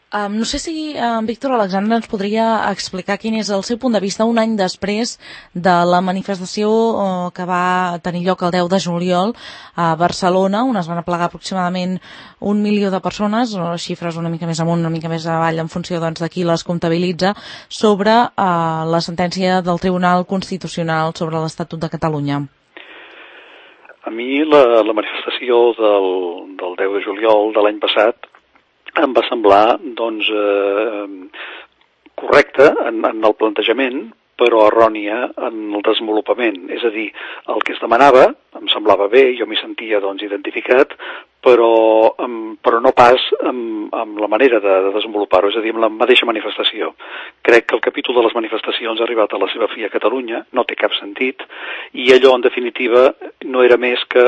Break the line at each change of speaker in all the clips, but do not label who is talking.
No sé si en Víctor Alexandre ens podria explicar quin és el seu punt de vista un any després de la manifestació que va tenir lloc el 10 de juliol a Barcelona, on es van aplegar aproximadament 1 milió de persones, o xifres una mica més amunt, una mica més avall, en funció doncs, de qui les comptabilitza, sobre la sentència del Tribunal Constitucional sobre l'Estatut de Catalunya.
A mi la manifestació del 10 de juliol de l'any passat em va semblar, doncs, correcta en el plantejament, però errònia en el desenvolupament. És a dir, el que es demanava em semblava bé, jo m'hi sentia, doncs, identificat, però no pas amb la manera de desenvolupar-ho, és a dir, amb la mateixa manifestació. Crec que el capítol de les manifestacions ha arribat a la seva fi a Catalunya, no té cap sentit, i allò, en definitiva, no era més que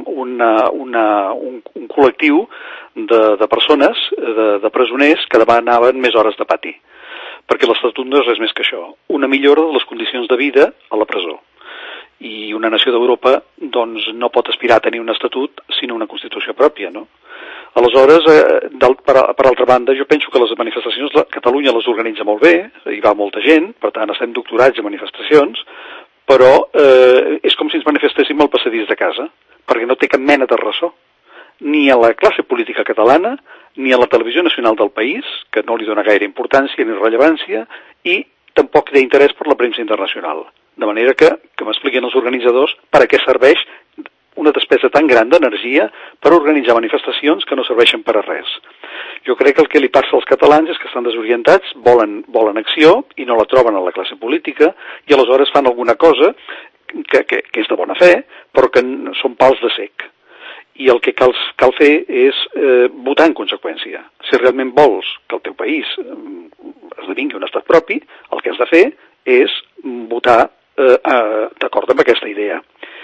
un col·lectiu de persones, de presoners, que demanaven més hores de pati. Perquè l'Estatut no és res més que això, una millora de les condicions de vida a la presó. I una nació d'Europa, doncs, no pot aspirar a tenir un estatut sinó una Constitució pròpia, no? Aleshores, per altra banda, jo penso que les manifestacions, Catalunya les organitza molt bé, hi va molta gent, per tant, estem doctorats en manifestacions, però és com si ens manifestéssim al passadís de casa, perquè no té cap mena de ressò. Ni a la classe política catalana, ni a la televisió nacional del país, que no li dona gaire importància ni rellevància, i tampoc té interès per la premsa internacional. De manera que m'expliquin els organitzadors per a què serveix una despesa tan gran d'energia per organitzar manifestacions que no serveixen per a res. Jo crec que el que li passa als catalans és que estan desorientats, volen acció i no la troben a la classe política i aleshores fan alguna cosa que és de bona fe, però que són pals de cec. I el que cal fer és votar en conseqüència. Si realment vols que el teu país esdevingui un estat propi, el que has de fer és votar d'acord amb aquesta idea.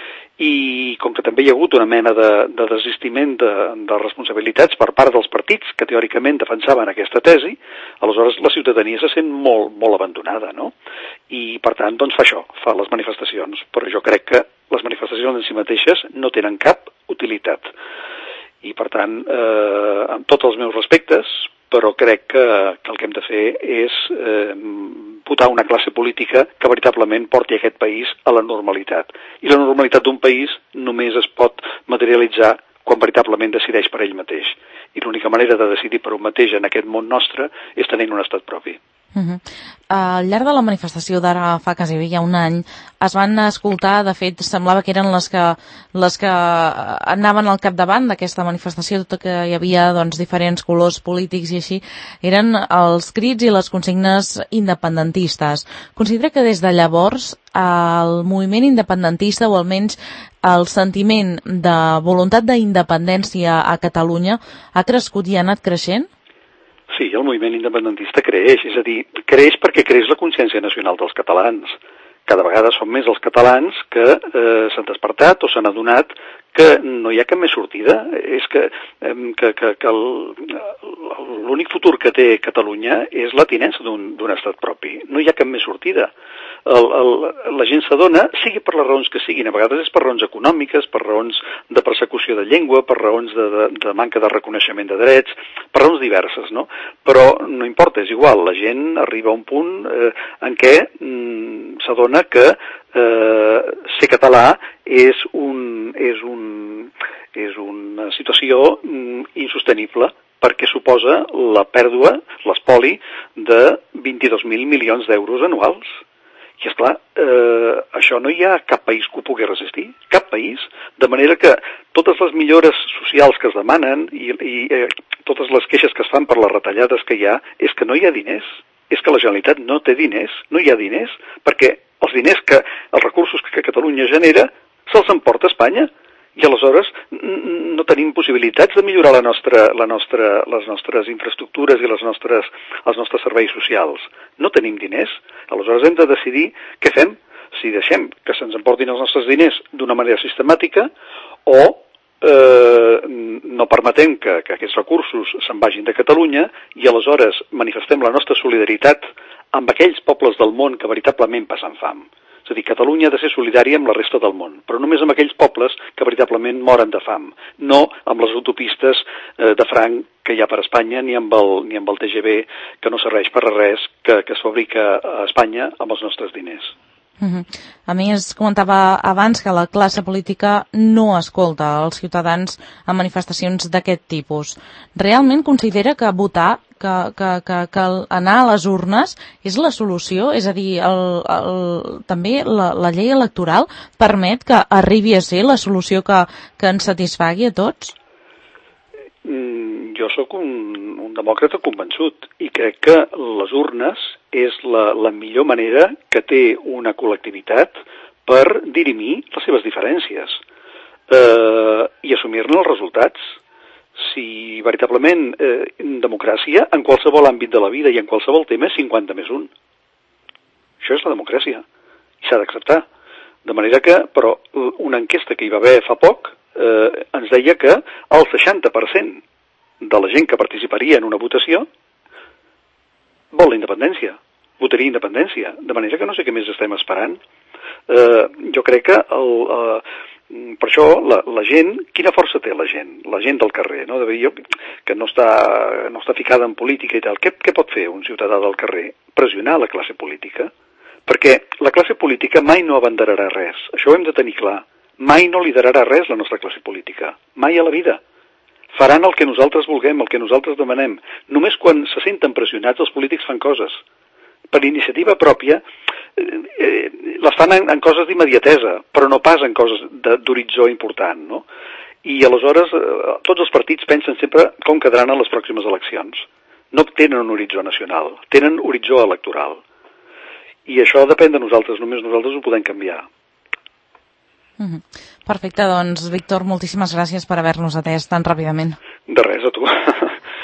I com que també hi ha hagut una mena de desistiment de responsabilitats per part dels partits que teòricament defensaven aquesta tesi, aleshores la ciutadania se sent molt, molt abandonada, no? I per tant, doncs fa això, fa les manifestacions. Però jo crec que les manifestacions en si mateixes no tenen cap utilitat. I per tant, amb tots els meus respectes, però crec que el que hem de fer és votar una classe política que veritablement porti aquest país a la normalitat. I la normalitat d'un país només es pot materialitzar quan veritablement decideix per ell mateix. I l'única manera de decidir per un mateix en aquest món nostre és tenint un estat propi.
Al llarg de la manifestació d'ara fa quasi ja un any es van escoltar, de fet semblava que eren les que anaven al capdavant d'aquesta manifestació, tot que hi havia doncs, diferents colors polítics i així, eren els crits i les consignes independentistes. Considera que des de llavors el moviment independentista, o almenys el sentiment de voluntat d'independència a Catalunya, ha crescut i ha anat creixent?
Sí, el moviment independentista creix, és a dir, creix perquè creix la consciència nacional dels catalans. Cada vegada són més els catalans que s'han despertat o s'han adonat que no hi ha cap més sortida. És que l'únic futur que té Catalunya és la tinença d'un estat propi. No hi ha cap més sortida. La gent s'adona, sigui per les raons que siguin, a vegades és per raons econòmiques, per raons de persecució de llengua, per raons de manca de reconeixement de drets, per raons diverses, no? Però no importa, és igual, la gent arriba a un punt en què s'adona que ser català és una situació insostenible perquè suposa la pèrdua, l'espoli de 22.000 milions d'euros anuals. I esclar, això no hi ha cap país que ho pugui resistir, cap país, de manera que totes les millores socials que es demanen i totes les queixes que es fan per les retallades que hi ha, és que no hi ha diners, és que la Generalitat no té diners, no hi ha diners, perquè els recursos que Catalunya genera se'ls emporta Espanya. I aleshores no tenim possibilitats de millorar les nostres infraestructures i els nostres serveis socials. No tenim diners. Aleshores hem de decidir què fem, si deixem que se'ns emportin els nostres diners d'una manera sistemàtica o no permetem que aquests recursos se'n vagin de Catalunya i aleshores manifestem la nostra solidaritat amb aquells pobles del món que veritablement passen fam. És a dir, Catalunya ha de ser solidària amb la resta del món, però només amb aquells pobles que veritablement moren de fam, no amb les autopistes de franc que hi ha per Espanya, ni amb el TGV, que no serveix per res, que es fabrica a Espanya amb els nostres diners.
A més, comentava abans que la classe política no escolta els ciutadans en manifestacions d'aquest tipus. Realment considera que votar, que anar a les urnes és la solució? És a dir, també la llei electoral permet que arribi a ser la solució que ens satisfagui a tots?
Jo sóc un demòcrata convençut i crec que les urnes és la millor manera que té una col·lectivitat per dirimir les seves diferències i assumir-ne els resultats. Si veritablement en democràcia, en qualsevol àmbit de la vida i en qualsevol tema, és 50+1. Això és la democràcia i s'ha d'acceptar. De manera que, però, una enquesta que hi va haver fa poc ens deia que el 60% de la gent que participaria en una votació vol la independència, votaria independència, de manera que no sé què més estem esperant. Jo crec que per això la gent, quina força té la gent del carrer, no? Que no està ficada en política i tal, què pot fer un ciutadà del carrer? Pressionar la classe política, perquè la classe política mai no abanderarà res, això ho hem de tenir clar, mai no liderarà res la nostra classe política, mai a la vida. Faran el que nosaltres vulguem, el que nosaltres demanem. Només quan se senten pressionats els polítics fan coses. Per iniciativa pròpia les fan en coses d'immediatesa, però no pas en coses d'horitzó important, no? I aleshores tots els partits pensen sempre com quedaran a les pròximes eleccions. No tenen un horitzó nacional, tenen horitzó electoral. I això depèn de nosaltres, només nosaltres ho podem canviar.
Perfecte, doncs, Víctor, moltíssimes gràcies per haver-nos atès tan ràpidament.
De res, a tu.